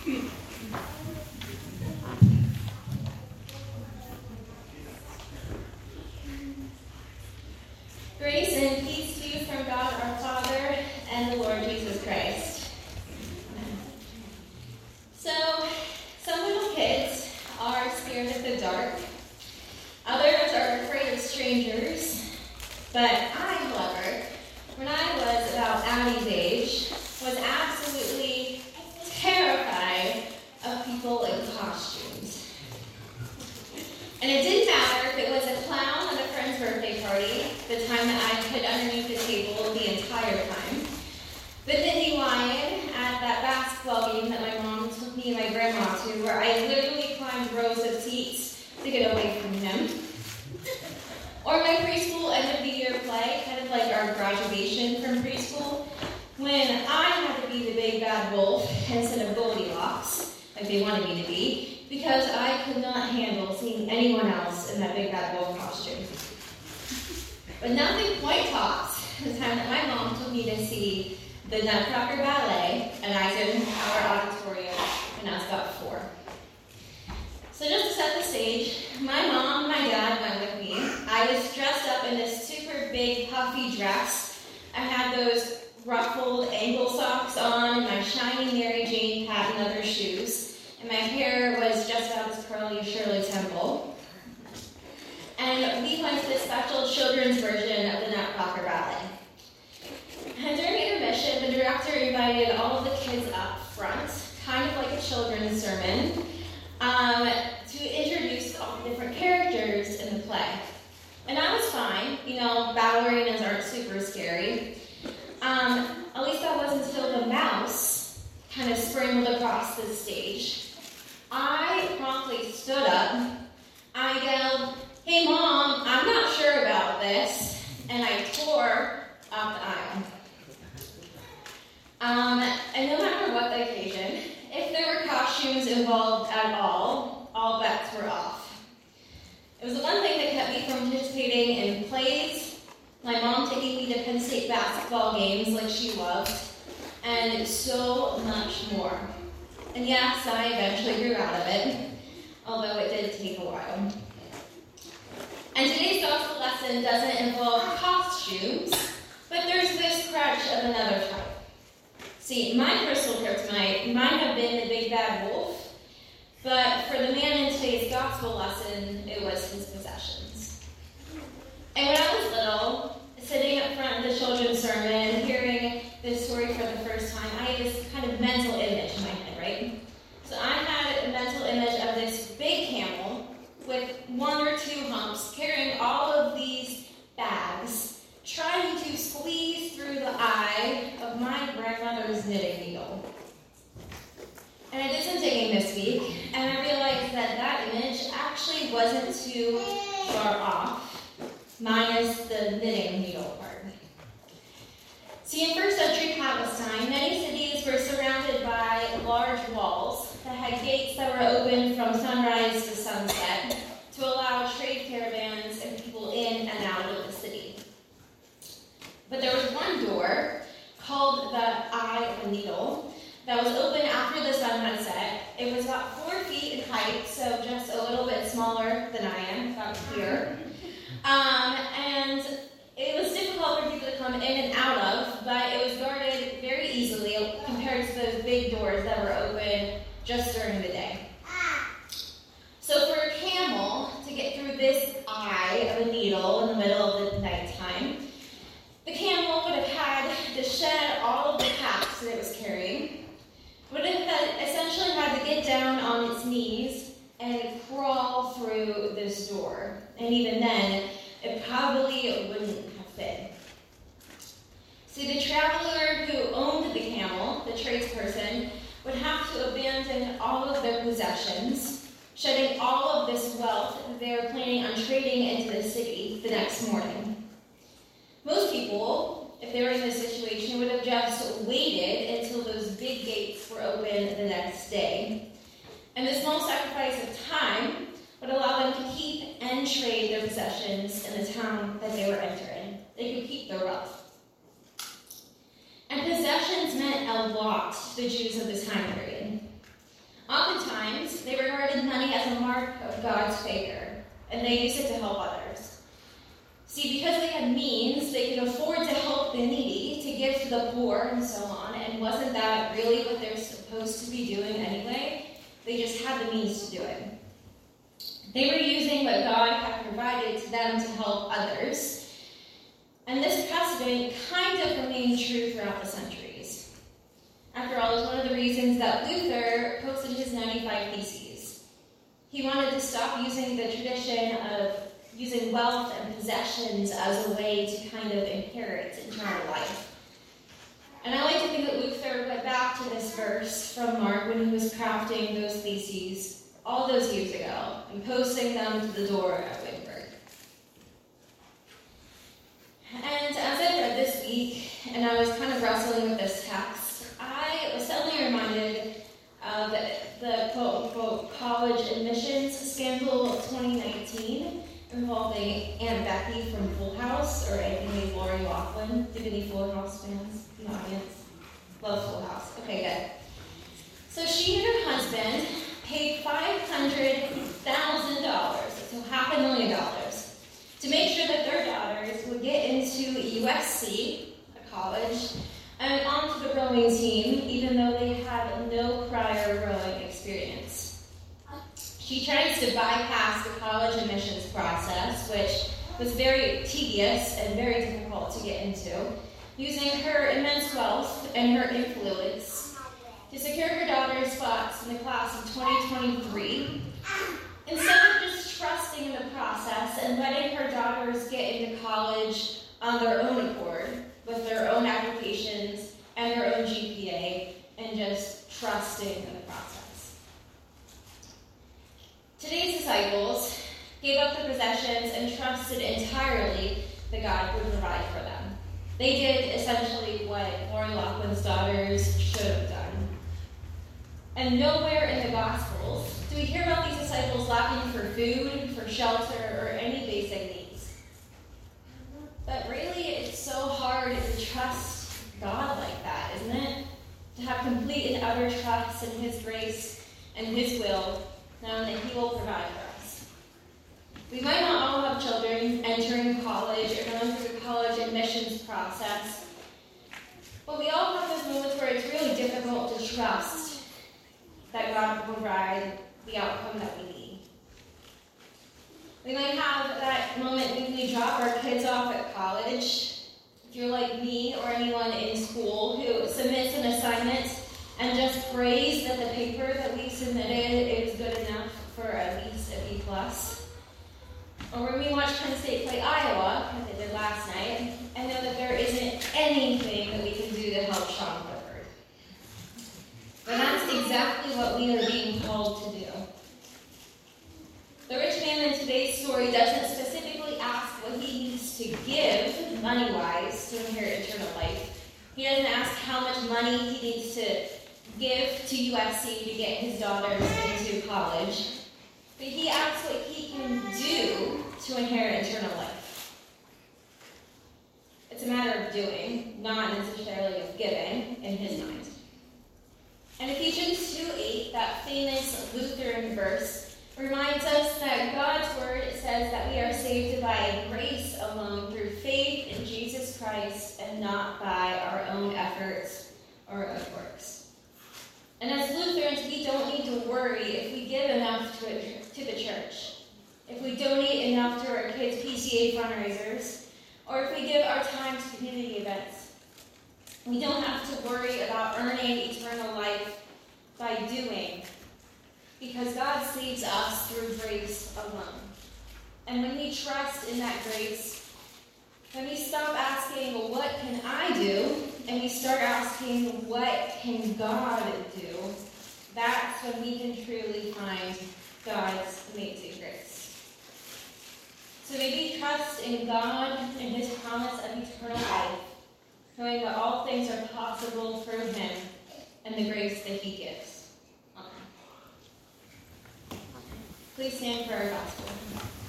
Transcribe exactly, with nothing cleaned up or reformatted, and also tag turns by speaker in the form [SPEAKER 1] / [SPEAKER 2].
[SPEAKER 1] Grace and peace to you from God our Father and the Lord Jesus Christ. So, some little kids are scared of the dark. Others are afraid of strangers. But I, however, when I was about Addie's age, was absolutely terrified of people in costumes. And it didn't matter if it was a clown at a friend's birthday party, the time that I hid underneath the table the entire time, the Nittany Lion at that basketball game that my mom took me and my grandma to, where I literally climbed rows of seats to get away from him, or my preschool end of the year play, kind of like our graduation from preschool, when I had to be the big bad wolf instead of Goldilocks, like they wanted me to be, because I could not handle seeing anyone else in that big bad wolf costume. But nothing quite tops the time that my mom took me to see the Nutcracker Ballet at Eisenhower Auditorium when I was about four. So just to set the stage, my mom and my dad went with me. I was dressed up in this super big puffy dress. I had those ruffled ankle socks on and my shiny Mary Jane patent leather shoes. And my hair was just about as curly as Shirley Temple. And we went to the special children's version of the Nutcracker Ballet. And during intermission, the director invited all of the kids up front, kind of like a children's sermon, um, to introduce all the different characters in the play. And I was fine. You know, ballerinas aren't super scary. Um, at least that wasn't until the mouse kind of sprinkled across the stage. I promptly stood up. I yelled, "Hey Mom, I'm not sure about this," and I tore up the aisle. Um, and no matter what the occasion, if there were costumes involved at all, all bets were off. It was the one thing that kept me from participating in plays, my mom taking me to Penn State basketball games like she loved, and so much more. And yes, I eventually grew out of it, although it did take a while. And today's gospel lesson doesn't involve costumes, but there's this crutch of another type. See, my personal kryptonite might have been the big bad wolf, but for the man in today's gospel lesson, it was his possessions. And when I was little, sitting up front of the children's sermon, hearing this story for the first time, I had this kind of mental image in my head, right? So I had a mental image of this big camel with one or two humps carrying all of these bags, trying to squeeze through the eye of my grandmother's knitting needle. And I did some digging this week, and I realized that that image actually wasn't too far off, minus the knitting needle part. See, in first century Palestine, many cities were surrounded by large walls that had gates that were open from sunrise to sunset to allow trade caravans and people in and out of the city. But there was one door, called the Eye of the Needle, that was open after the sun had set. It was about four feet in height, so just a little bit smaller than I am, about here. Um, and it was difficult for people to come in and out of, but it was guarded very easily compared to those big doors that were open just during the day. So for a camel to get through this eye of a needle in the middle of the nighttime, the camel would have had to shed all of the packs that it was carrying, would have had, essentially had to get down on its knees and crawl through this door. And even then, it probably wouldn't have fit. See, the traveler who owned the camel, the tradesperson, would have to abandon all of their possessions, shedding all of this wealth that they were planning on trading into the city the next morning. Most people, if they were in this situation, would have just waited until those big gates were open the next day. And the small sacrifice of time would allow them to keep and trade their possessions in the town that they were entering. They could keep their wealth. And possessions meant a lot to the Jews of this time period. God's favor, and they used it to help others. See, because they had means, they could afford to help the needy, to give to the poor, and so on, and wasn't that really what they're supposed to be doing anyway? They just had the means to do it. They were using what God had provided to them to help others, and this precedent kind of remained true throughout the centuries. After all, it was one of the reasons that Luther posted his ninety-five Theses. He wanted to stop using the tradition of using wealth and possessions as a way to kind of inherit eternal life. And I like to think that Luther went back to this verse from Mark when he was crafting those theses all those years ago and posting them to the door at Wittenberg. And as I read this week, and I was kind of wrestling with this text, I was suddenly reminded of the quote-unquote college admissions scandal of twenty nineteen, involving Aunt Becky from Full House, or aka Lori Loughlin. Do any Full House fans in the audience? Love Full House. Okay, good. So she and her husband paid five hundred thousand dollars, so half a million dollars, to make sure that their daughters would get into U S C, a college, and onto the rowing team, even though they had no prior rowing experience. She tries to bypass the college admissions process, which was very tedious and very difficult to get into, using her immense wealth and her influence to secure her daughter's spots in the class of twenty twenty-three, instead of just trusting in the process and letting her daughters get into college on their own accord, with their own applications and their own G P A, and just trusting in the process. Today's disciples gave up their possessions and trusted entirely that God would provide for them. They did essentially what Lori Loughlin's daughters should have done. And nowhere in the Gospels do we hear about these disciples lacking for food, for shelter, or any basic needs. But really, it's so hard to trust God like that, isn't it? To have complete and utter trust in His grace and His will, knowing that He will provide for us. We might not all have children entering college or going through the college admissions process, but we all have those moments where it's really difficult to trust that God will provide the outcome that we need. We might have that moment when we drop our kids off at college. If you're like me or anyone in school who submits an assignment and just prays that the paper that we submitted is good enough for at least a B plus. Or when we watch Penn State play Iowa, as they did last night, and know that there isn't anything that we can do to help Sean Clifford. But that's exactly what we are being called to do. The rich man in today's story doesn't specifically ask what he needs to give, money-wise, to inherit eternal life. He doesn't ask how much money he needs to give to U S C to get his daughters into college. But he asks what he can do to inherit eternal life. It's a matter of doing, not necessarily of giving, in his mind. And Ephesians two eight, that famous Lutheran verse, reminds us that God's word says that we are saved by grace alone, through faith in Jesus Christ, and not by our own efforts or good works. And as Lutherans, we don't need to worry if we give enough to, it, to the church, if we donate enough to our kids' P C A fundraisers, or if we give our time to community events. We don't have to worry about earning eternal life by doing, because God saves us through grace alone. And when we trust in that grace, when we stop asking, well, what can I do? And we start asking, what can God do? That's when we can truly find God's amazing grace. So may we trust in God and His promise of eternal life, knowing that all things are possible through Him and the grace that He gives. Amen. Please stand for our gospel.